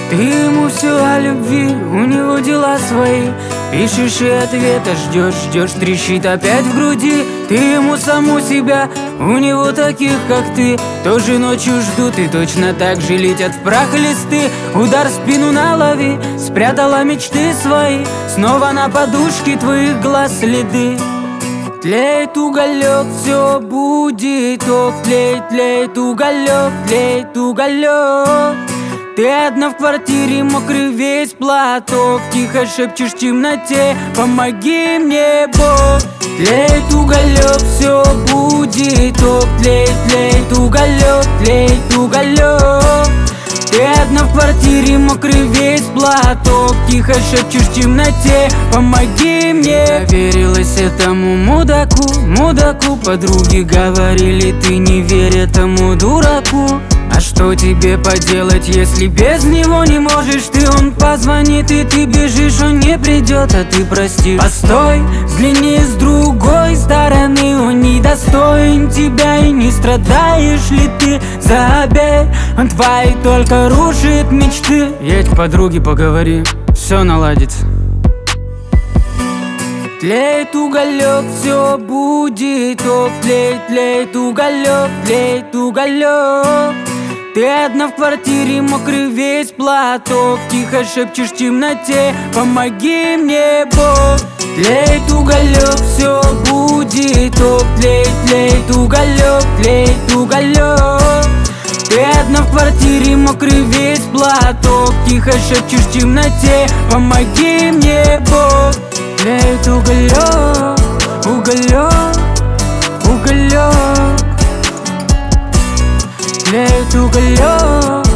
Ты ему все о любви, у него дела свои. Пишешь и ответа ждешь, трещит опять в груди. Ты ему саму себя, у него таких, как ты, тоже ночью ждут, и точно так же летят в прах листы. Удар в спину налови, спрятала мечты свои, снова на подушке твоих глаз следы. Тлеет уголек, все будет ок, тлеет уголек, тлеет уголек. Ты одна в квартире, мокрый весь платок, тихо шепчешь в темноте: помоги мне, Бог. Тлеет уголек, все будет ок, тлеет уголек, тлеет уголек. Ты одна в квартире, мокрый весь платок, тихо шепчешь в темноте: помоги мне. Доверилась этому мудаку, подруги говорили: ты не верь этому дураку. А что тебе поделать, если без него не можешь ты? Он позвонит, и ты бежишь, он не придет, а ты прости. Постой, взгляни с другой стороны, он недостоин тебя, и не страдаешь ли ты? Забей, он твои только рушит мечты. Едь к подруге, поговори, все наладится. Тлеет уголек, все будет ок, тлеет уголек, тлеет уголек. Ты одна в квартире, мокрый весь платок, тихо шепчешь в темноте: помоги мне, Бог. Тлеет уголек, все будет ок, тлеет уголек, тлеет уголек. Ты одна в квартире, мокрый весь платок, тихо шепчешь в темноте: помоги мне, Бог. Тлеет уголек, уголек, уголек. Тлеет уголек,